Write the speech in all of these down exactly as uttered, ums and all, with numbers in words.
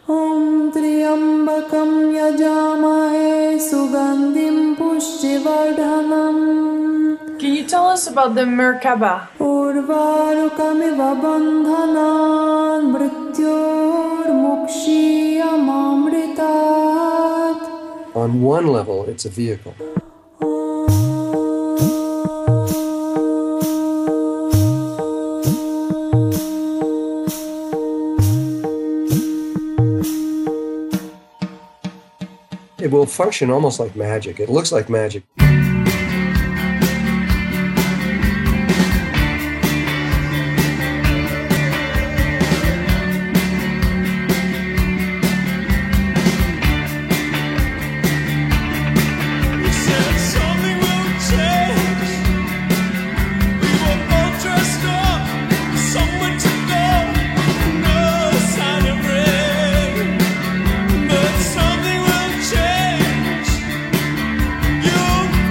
Om Triambakam Yajamahe Sugandhim Pushtivardhanam. Can you tell us about the Merkaba? Urvarukamiva bandhanan mrityor mukshiyamamritat. On one level, it's a vehicle. It will function almost like magic. It looks like magic. You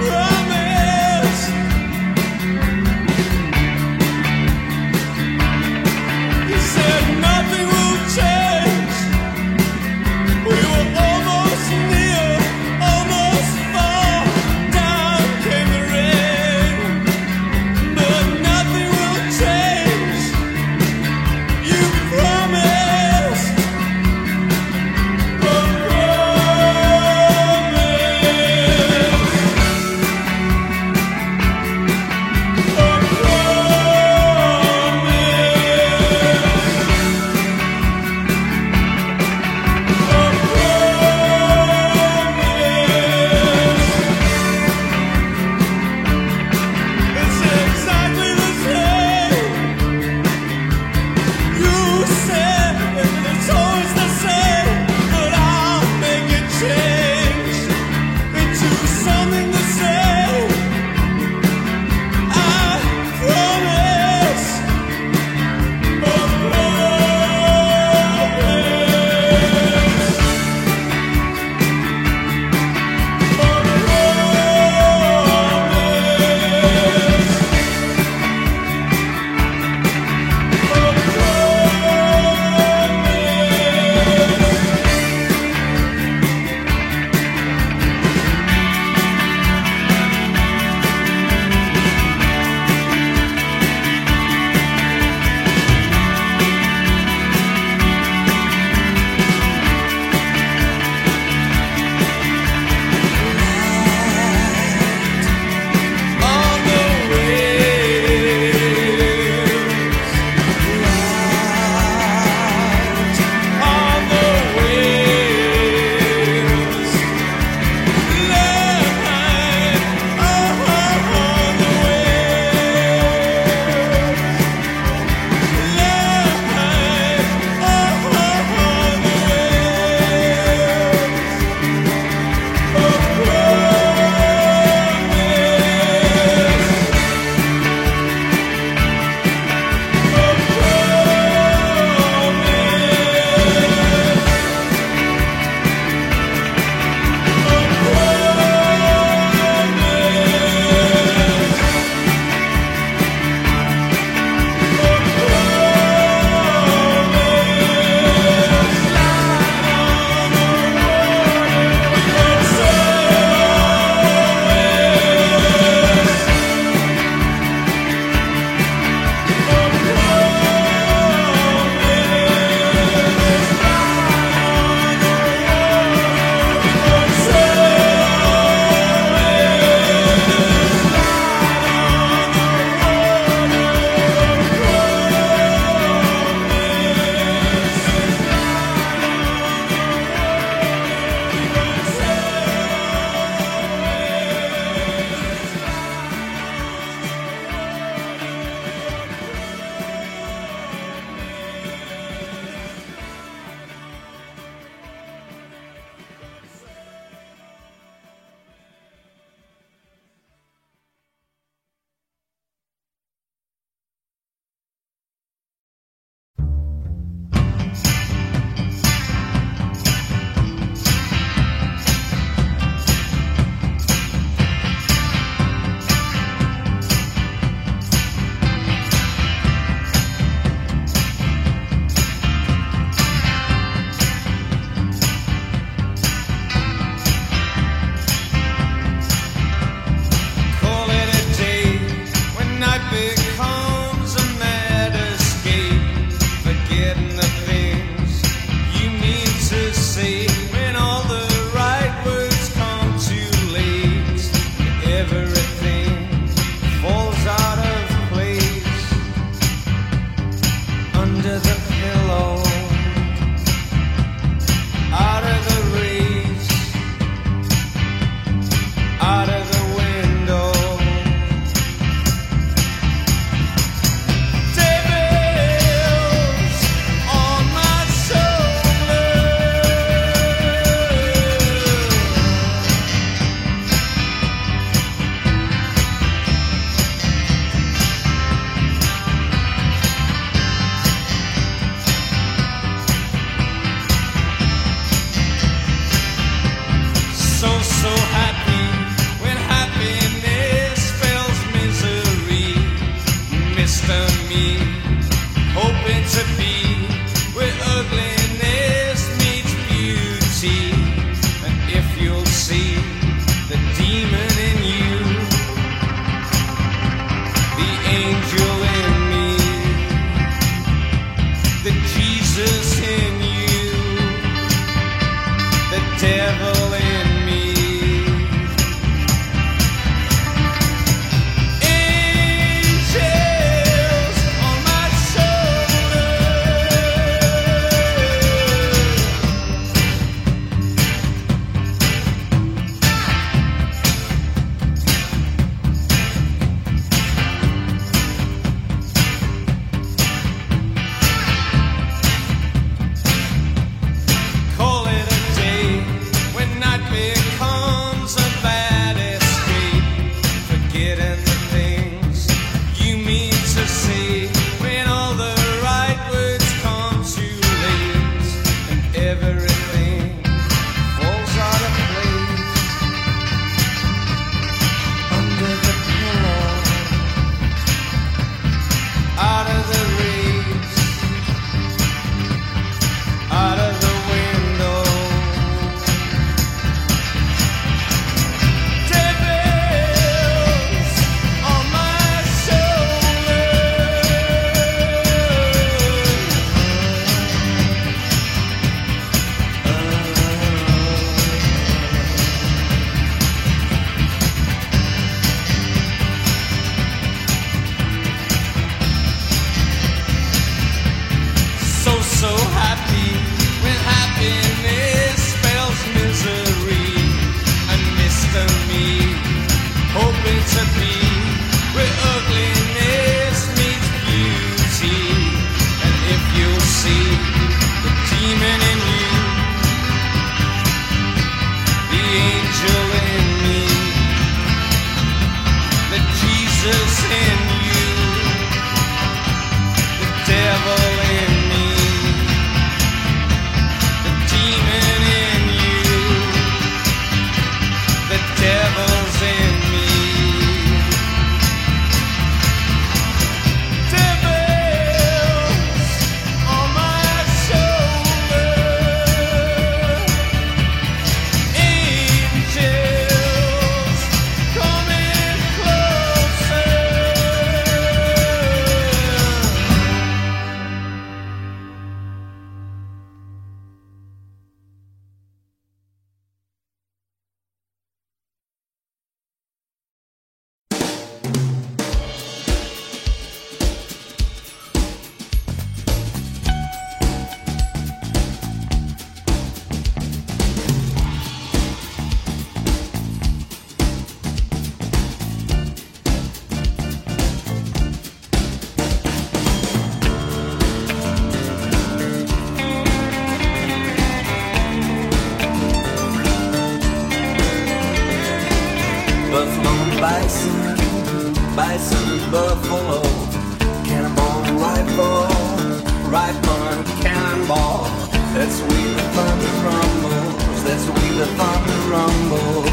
bison, bison, buffalo, cannonball, rifle, rifle, cannonball. That's the way the thunder rumbles. That's the way the thunder rumbles.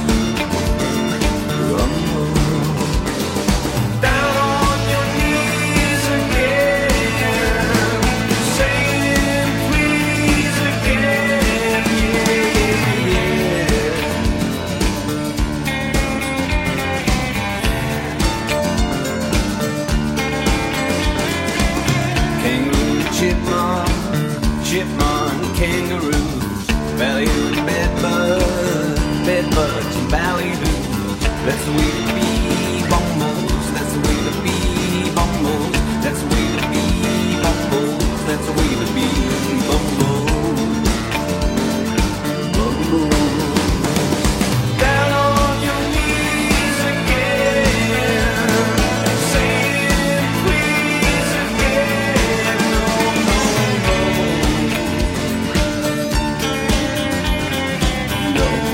Rumble. Down on your knees again, saying please again, yeah, yeah. Kangaroo, chipmunk, chipmunk, kangaroos, ballyhoo, bedbug, bedbugs and ballyhoo. That's the way to be bumbles. That's the way to be bumbles. That's the way to be bumbles. That's the way to be bumbles. Bumbles. Down on your knees again, saying please again. No, no, no. No.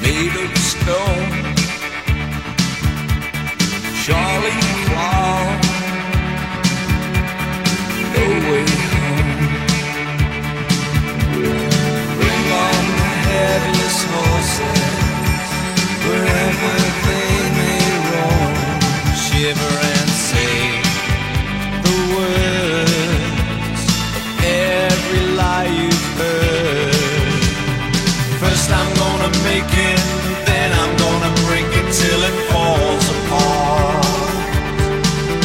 made of stone. Charlie Clark, no way home. Bring on the headless horses, wherever they may roam. Shiver and say the words of every lie you've heard. First I'm gonna make it, then I'm gonna break it till it falls apart.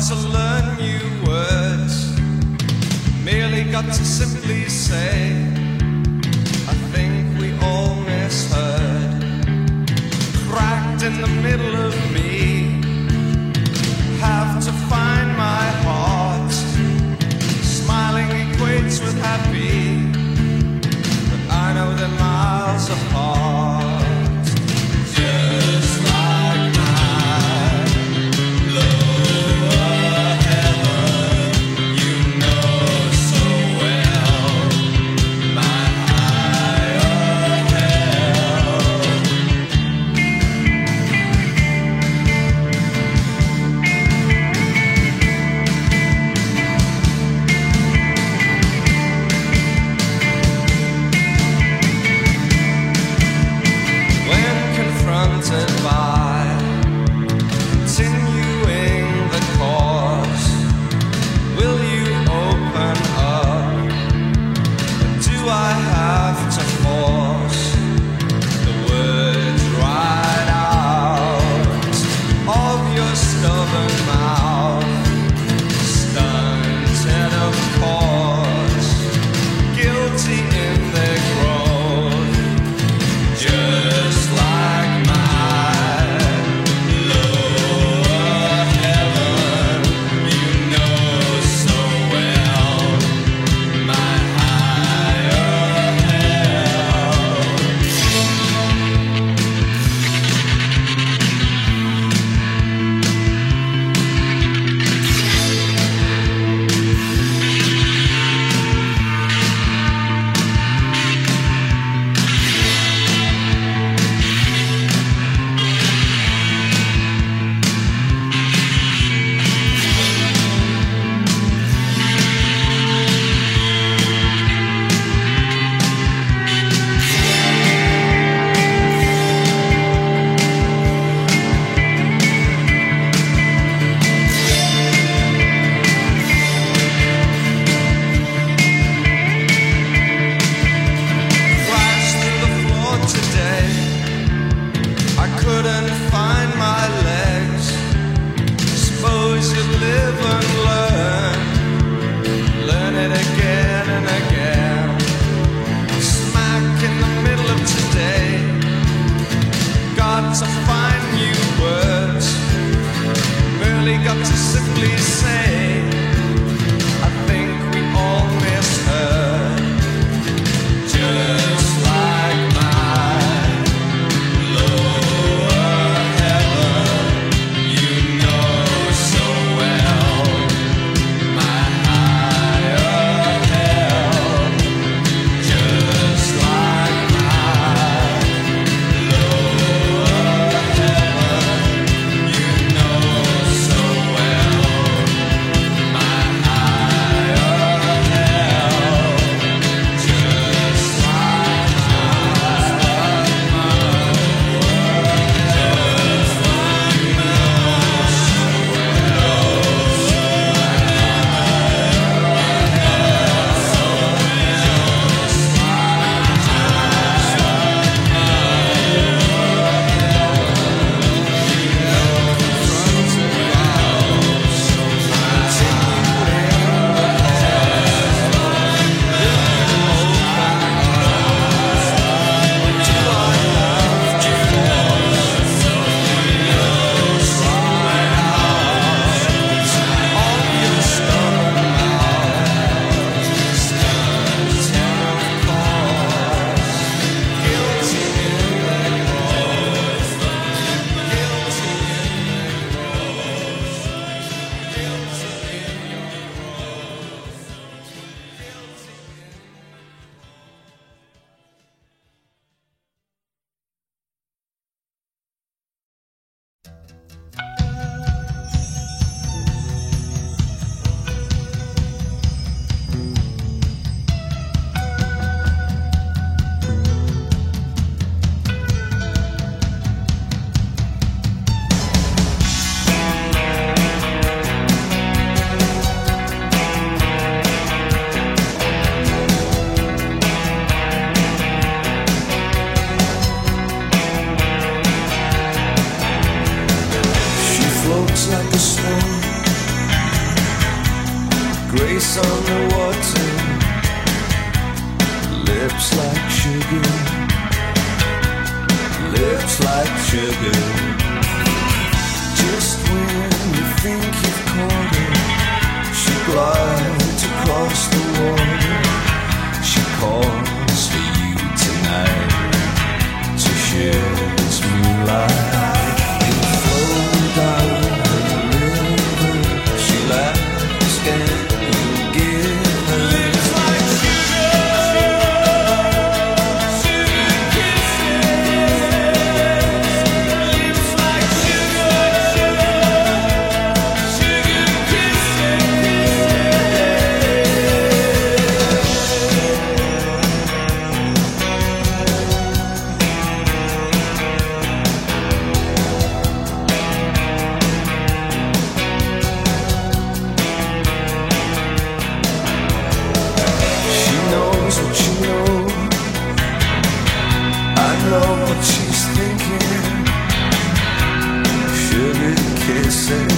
to learn new words, merely got to simply say, I think we all misheard. Cracked in the middle of me, have to find my heart. Smiling equates with happy, but I know they're miles apart. Just like my lower heaven, you know so well, my higher hell. lips on the water, lips like sugar, lips like sugar. Just when you think you've caught her, she glides across the water. She calls for you tonight to share this moonlight. You flow down the river, she laughs and you give her lips like sugar, sugar kisses. Lips like sugar, sugar kisses. She knows what you know. I know what she's thinking. Sugar kissing,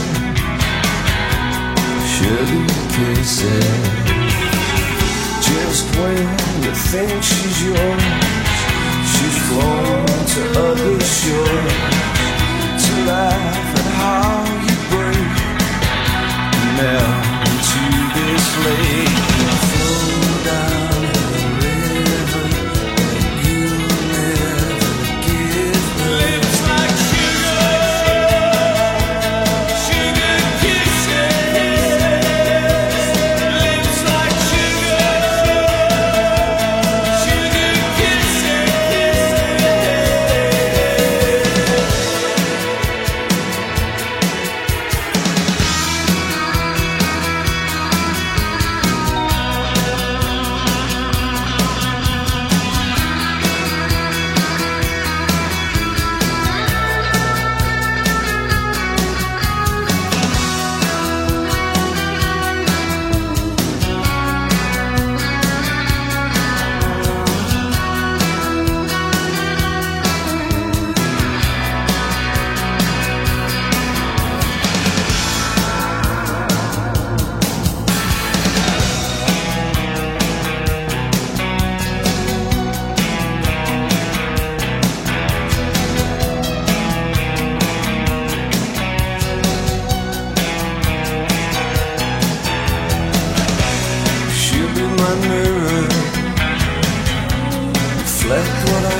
sugar kissing. Just when you think she's yours, she's flown to other shores to laugh at how you break and melt into this lake. You flow down the river and you never give her lips like sugar, sugar kisses. Lips like sugar, sugar kisses. She'll be my mirror, reflect what I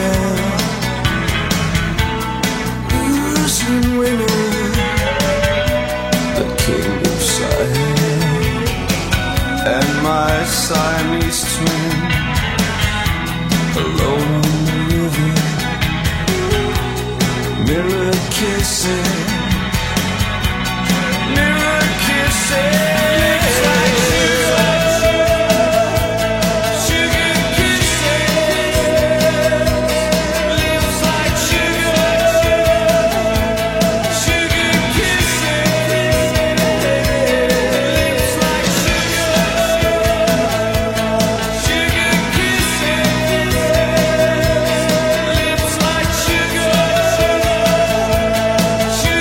am. Losing winner, the king of Siam, and my Siamese twin, alone on the river, mirror kissing, mirror kissing. Lips like sugar, sugar kisses. Lips like sugar, sugar kisses. Lips like sugar, sugar kisses. Lips like sugar, sugar kisses.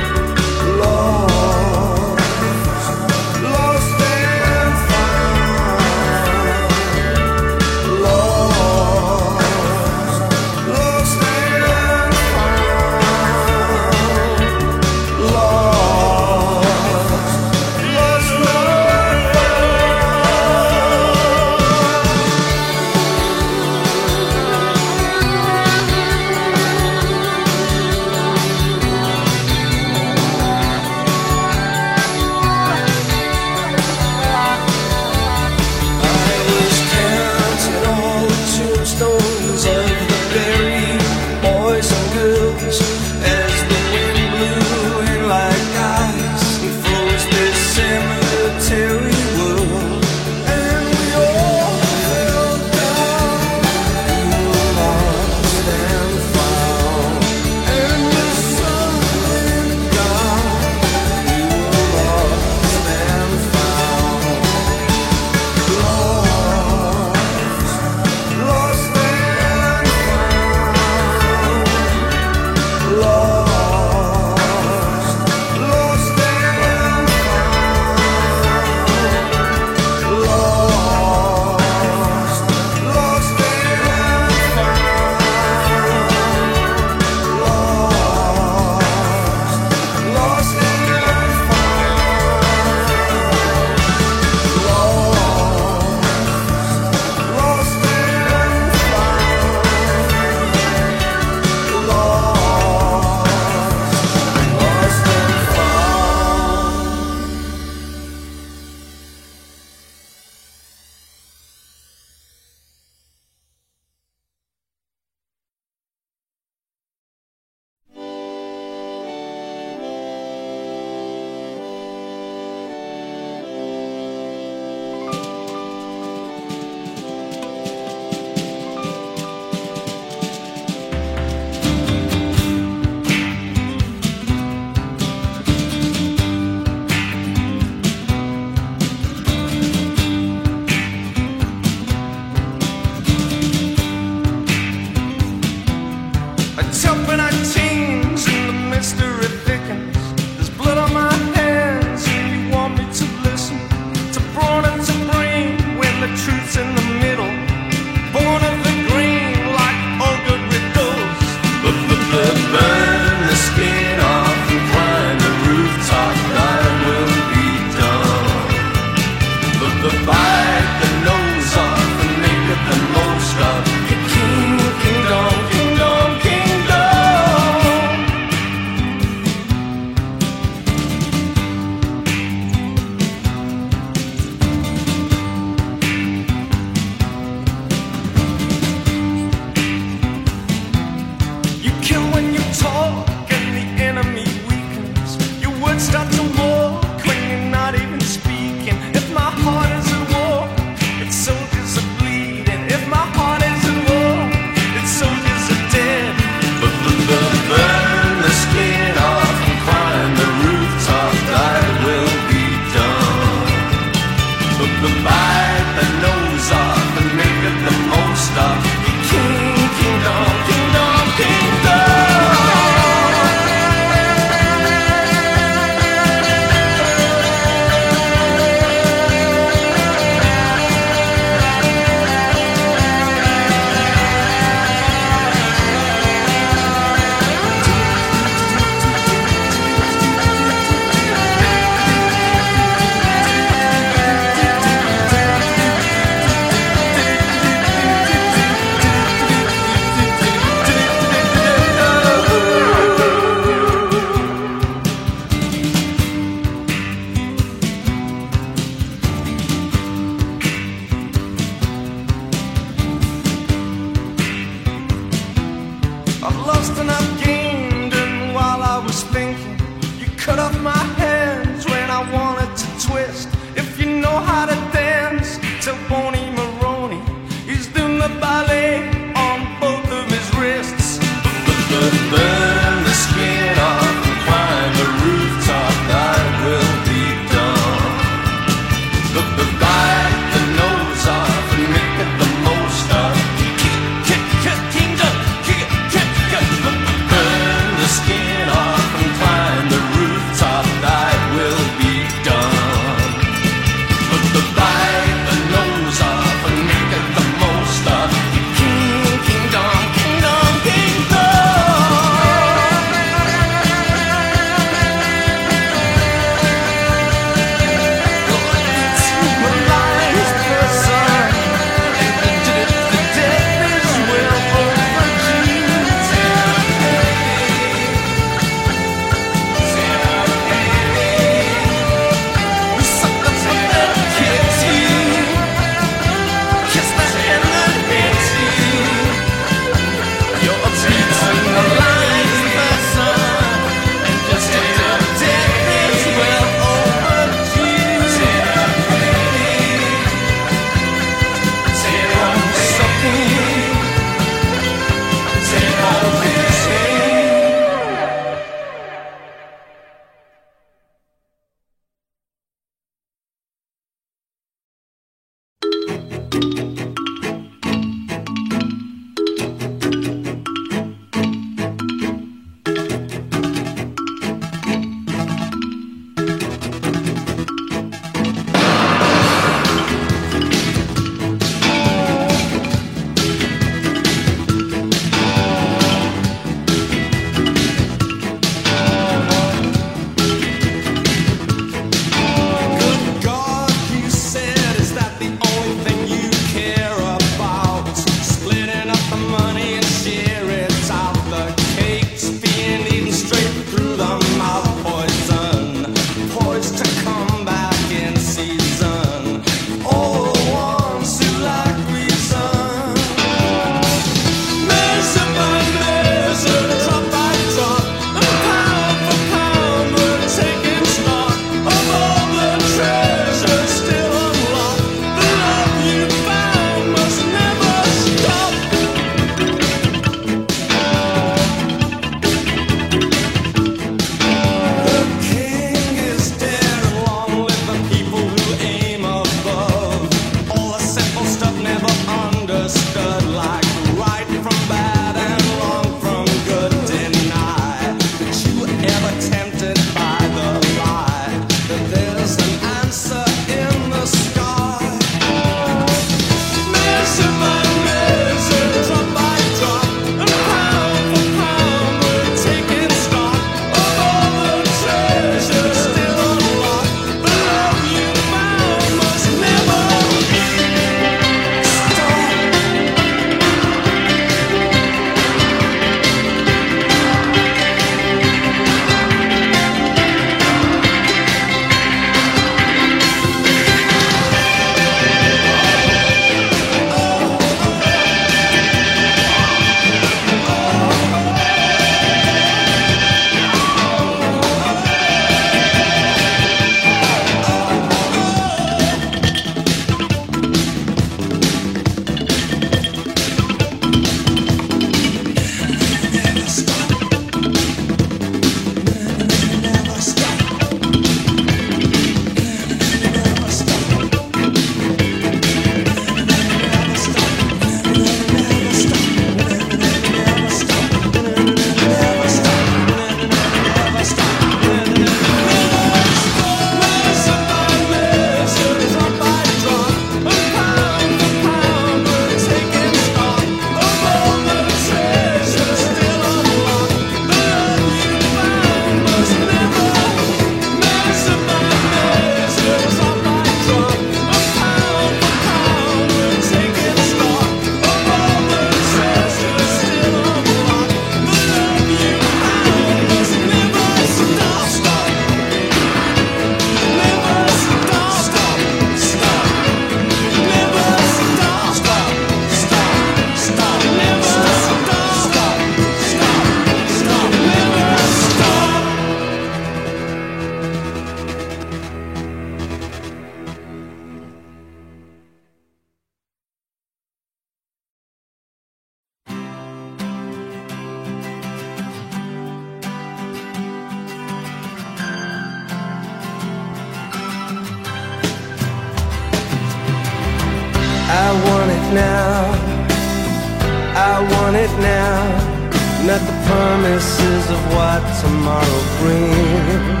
now, I want it now, not the promises of what tomorrow brings.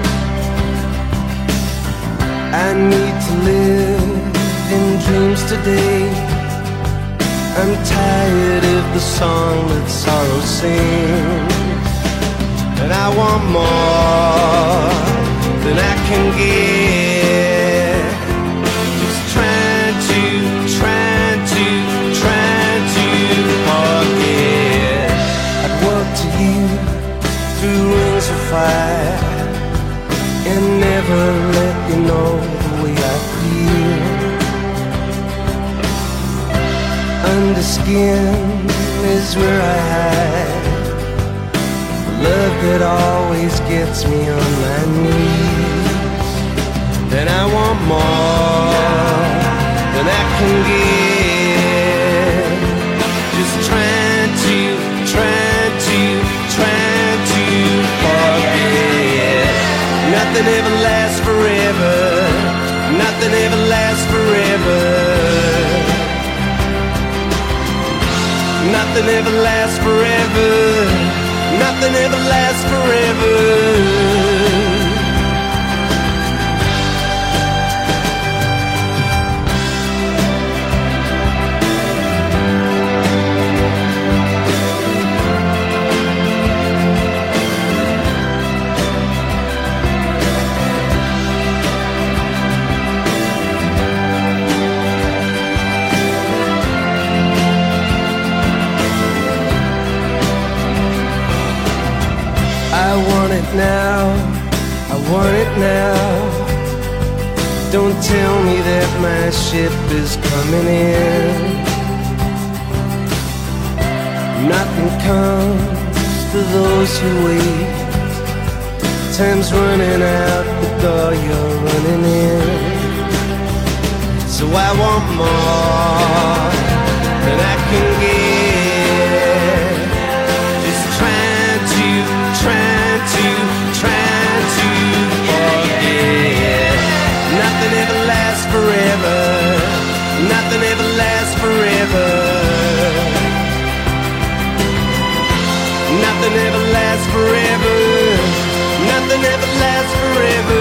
I need to live in dreams today. I'm tired of the song that sorrow sings, and I want more than I can get. Just trying to, trying to, trying to forget. I'd walk to you through rings of fire and never let you know the way I feel. Under skin is where I hide love that always gets me on my knees. And I want more than I can get. Just trying to, trying to, trying to forget. Nothing ever lasts forever. Nothing ever lasts forever. Nothing ever lasts forever. Nothing ever lasts forever. I want it now, I want it now. Don't tell me that my ship is coming in. Nothing comes to those who wait. Time's running out the door you're running in. So I want more than I can get. Just trying to, trying to, trying to forget. Nothing ever lasts forever. Nothing ever lasts forever. Nothing ever lasts forever. Nothing ever lasts forever.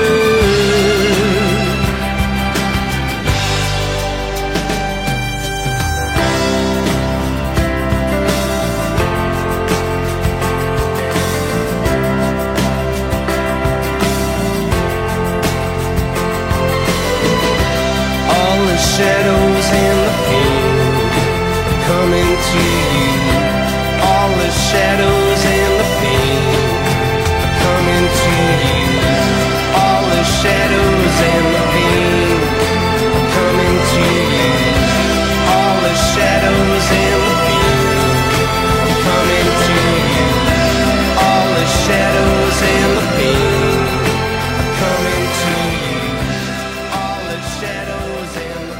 Shadows and the pain coming to you. All the shadows and the pain coming to you. All the shadows and the pain coming to you. All the shadows and the pain coming to you. All the shadows and the pain coming to you. All the shadows and the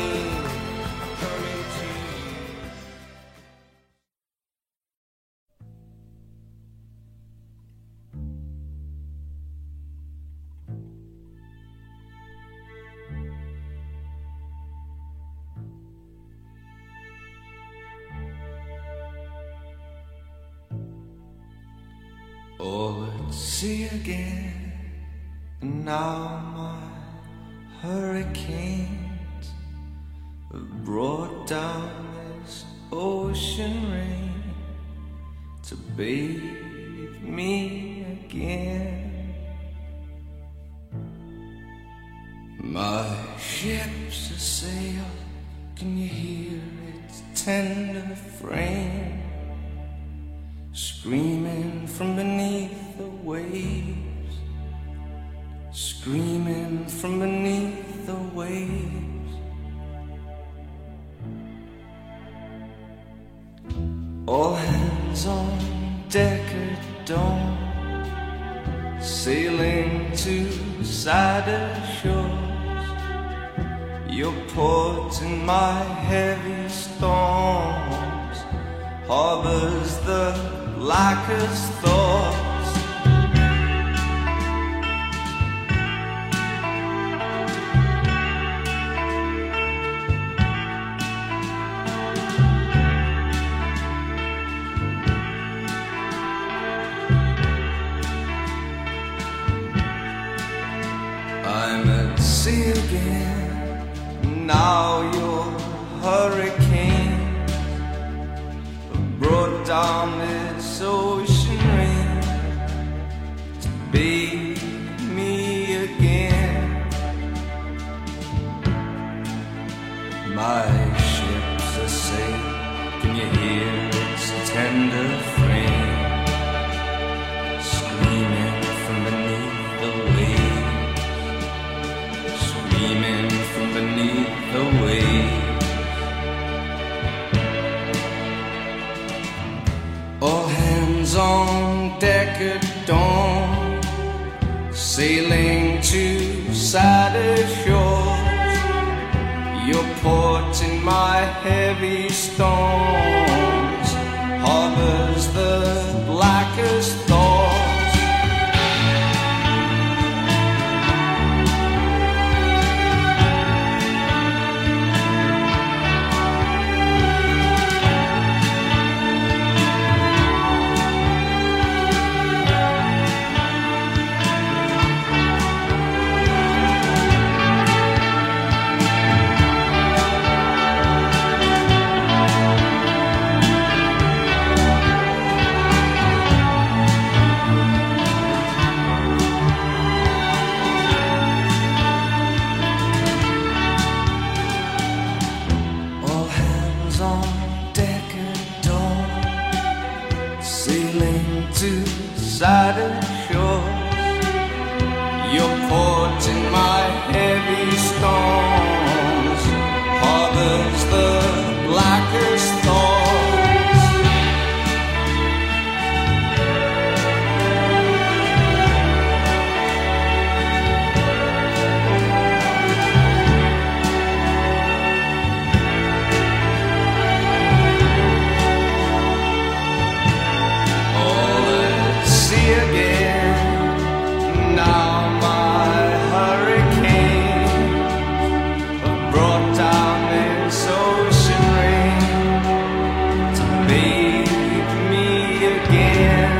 Oh, let's see again. And now my hurricanes have brought down this ocean rain to bathe me again. My ship's a sail, can you hear its tender frame screaming from beneath the waves, screaming from beneath the waves. All hands on deck at dawn, sailing to cider shores. Your port in my heavy storms harbors the blackest thoughts. see again. Now your hurricane brought down this ocean rain to bathe me again. My ship's a sail, can you hear its tender frame screaming from beneath the waves, screaming from beneath the waves. All hands on deck at dawn, sailing to sadder shores. Your port in my heavy storms harbors the blackest thoughts. Sadder shores, your port in my heavy storms harbors the blackest thoughts. All at sea again. Now my hurricane brought down this ocean rain to bathe me again.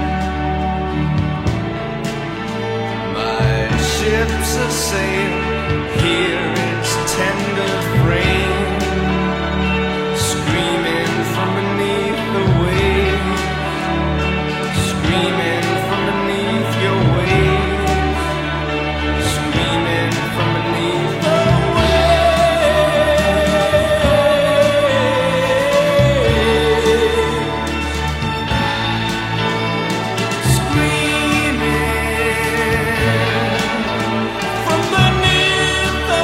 My ship's a sail, hear its tender frame screaming from beneath the waves, screaming from beneath your waves, screaming from beneath the waves, screaming from beneath the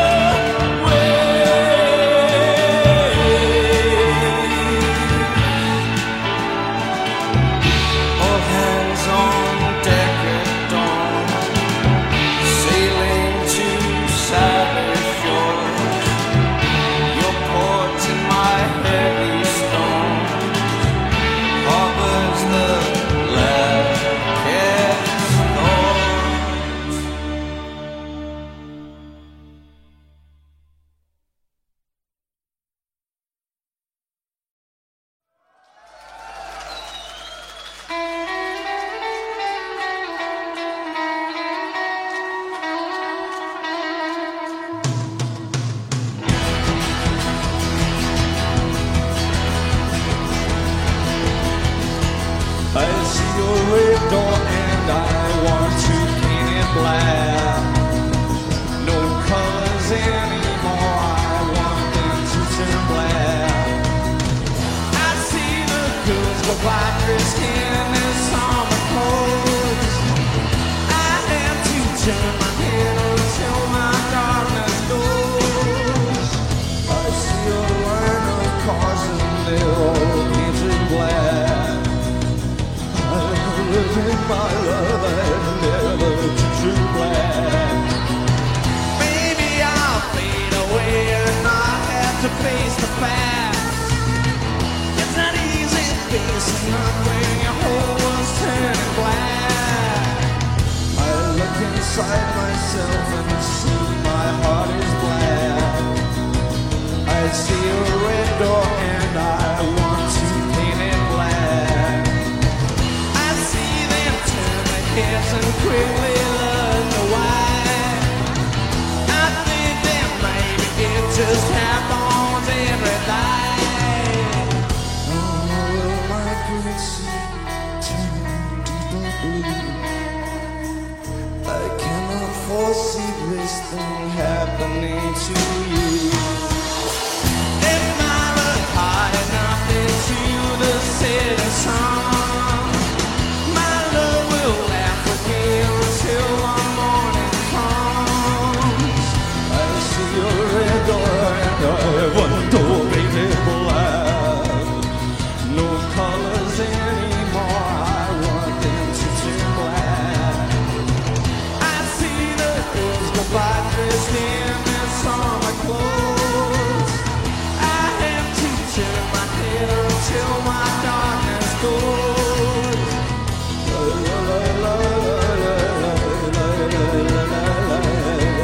waves. All hands on deck at dawn, sailing to sadder shores. Your port in my heavy storms harbors the blackest thoughts. I see your red door and I want to paint it black. No colors anymore, I want them to turn black. I see the girls go by dressed in their summer clothes. I have to turn my head until my darkness goes. I see a line of cars and they're all painted black. In my love, I've never too black. Maybe I'll fade away and not have to face the facts. It's not easy facing up when your whole world's turning black. I look inside myself and see my heart is black. I see a red door and I want to paint it black. Heads and quickly learn the why. I just happens every night. Oh, my great sea turning deeper blue. I cannot foresee this thing happening to you. If I look high enough into the setting sun, my love will laugh with me until one morning comes. I see your red door and I wonder, baby, black. No colors anymore, I want them to turn black. I see the girls go by dressed in their summer clothes. I have to turn my head until my darkness goes. La, la, la, la, la, la, la, la, la, la, la.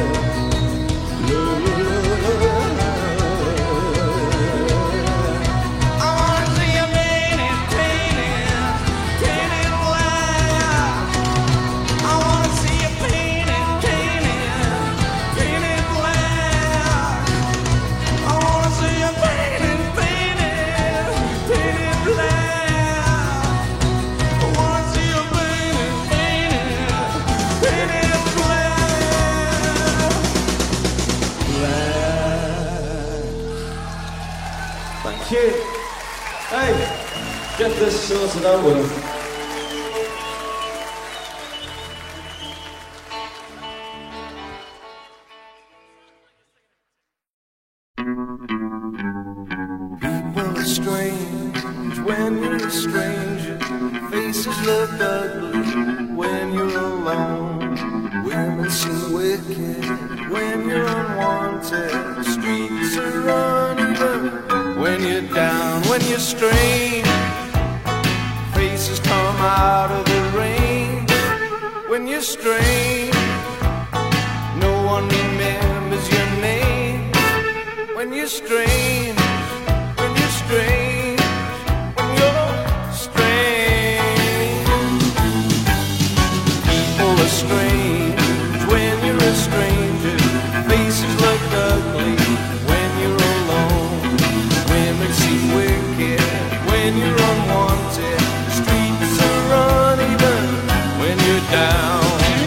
I wanna see you painted, painted, painted black. I wanna see you painted, painted, painted black. I wanna see you painted, painted, painted black. I wanna see you painted, painted, painted black. Black. Thank you. Hey, get this sorted out with him. People are strange when you're a stranger. Faces look ugly when you're alone. Women seem wicked when you're unwanted. Streets are uneven when you're down. When you're strange, faces come out of the rain. When you're strange, no one remembers your name. When you're strange, when you're strange, when you're strange. People are strange when you're a stranger. Faces look ugly when you're alone. Women seem wicked when you're unwanted. Streets are uneven when you're down.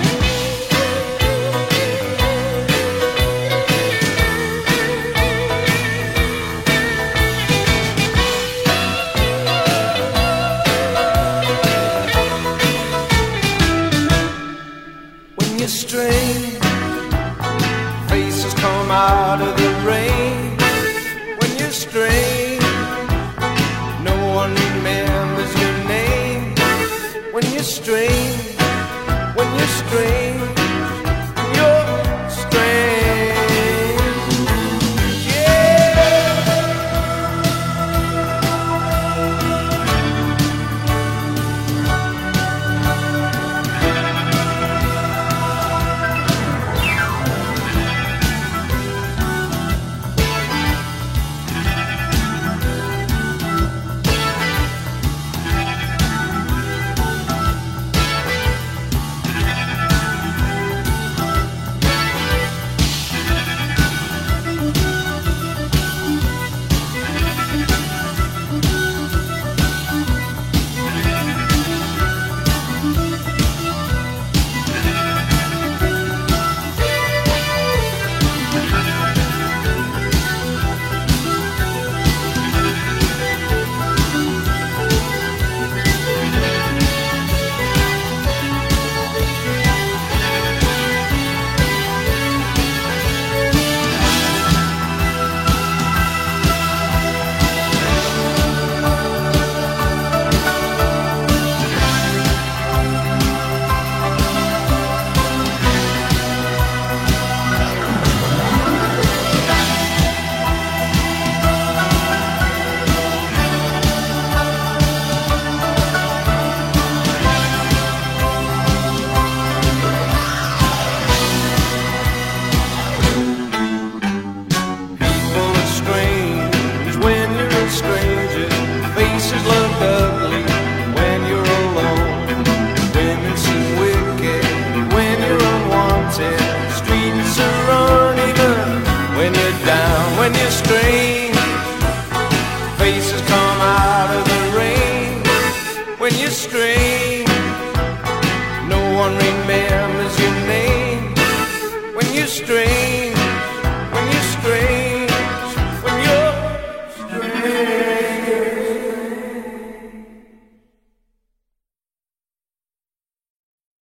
When you're strange, faces come out of the rain. When you're strange, no one remembers your name. When you're strange, when you're strange, you're strange. Yeah. strain, faces come out of the rain. When you strain, no one remembers your name. When you strain,